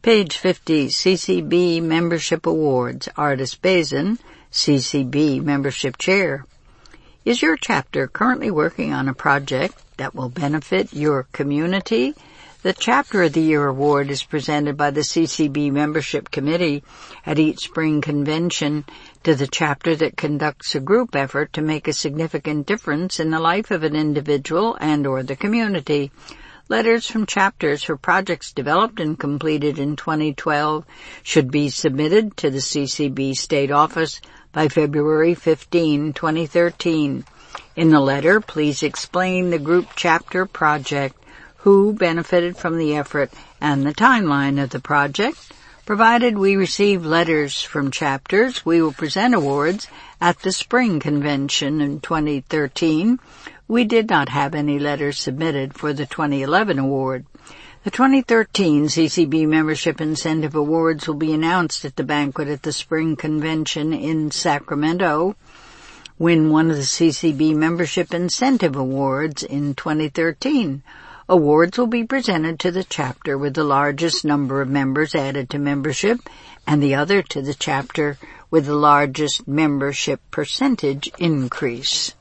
Page 50, CCB Membership Awards, Ardis Bazin, CCB Membership Chair. Is your chapter currently working on a project that will benefit your community? The Chapter of the Year Award is presented by the CCB Membership Committee at each spring convention to the chapter that conducts a group effort to make a significant difference in the life of an individual and/or the community. Letters from chapters for projects developed and completed in 2012 should be submitted to the CCB State Office by February 15, 2013. In the letter, please explain the group chapter project, who benefited from the effort, and the timeline of the project. Provided we receive letters from chapters, we will present awards at the spring convention in 2013. We did not have any letters submitted for the 2011 award. The 2013 CCB Membership Incentive Awards will be announced at the banquet at the spring convention in Sacramento. Win one of the CCB Membership Incentive Awards in 2013. Awards will be presented to the chapter with the largest number of members added to membership, and the other to the chapter with the largest membership percentage increase.